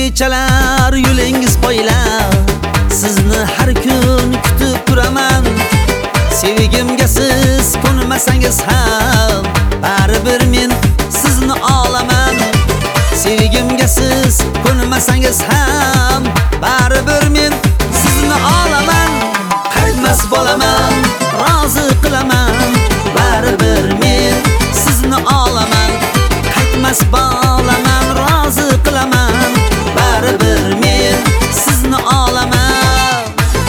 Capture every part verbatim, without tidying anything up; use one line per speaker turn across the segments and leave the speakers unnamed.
kechalar yo'lingiz poylab sizni har kun kutib turaman. Sevgimga siz ko'nmasangiz ham baribir men sizni olaman. Sevgimga siz ko'nmasangiz ham baribir men sizni olaman. Qaytmas bo'laman, rozi qilaman, baribir men sizni olaman. Qaytmas bo'laman, rozi qilaman, baribir men sizni olaman.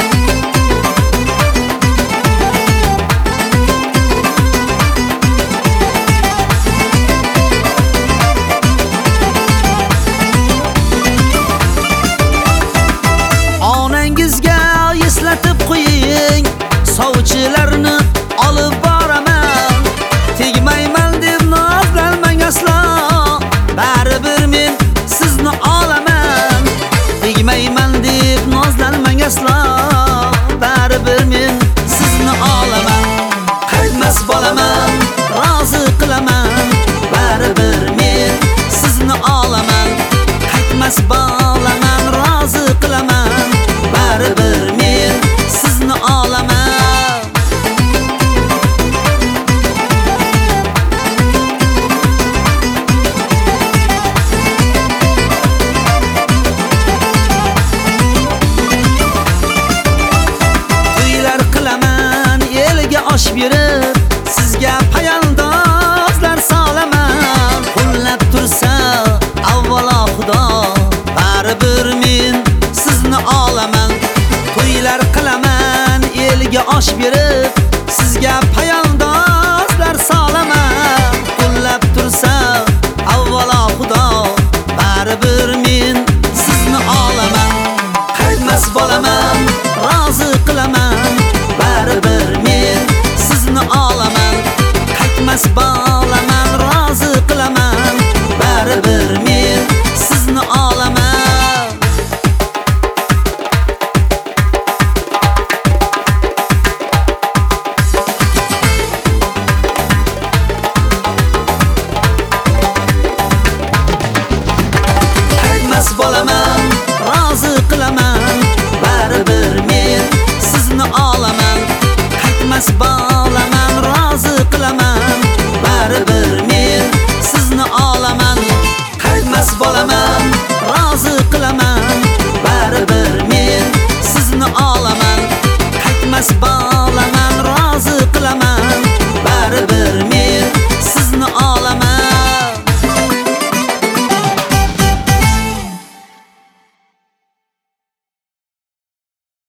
Onangizga eslatib qo'ying, sovchilarni olib boraman. Tegmayman deb nozlanmang aslo, baribir men sizni olaman. Tegmayman deb nozlanmang aslo, baribir men sizni olaman. Qaytmas bo'laman, rozi qilaman, baribir men sizni olaman. Qaytmas bo'laman, rozi qilaman, baribir men sizni olaman. To'ylar qilaman elga osh berib, sizga payandozlar solaman. Qo'llab tursa avvalo Xudo, baribir men sizni olaman. To'ylar qilaman elga osh berib,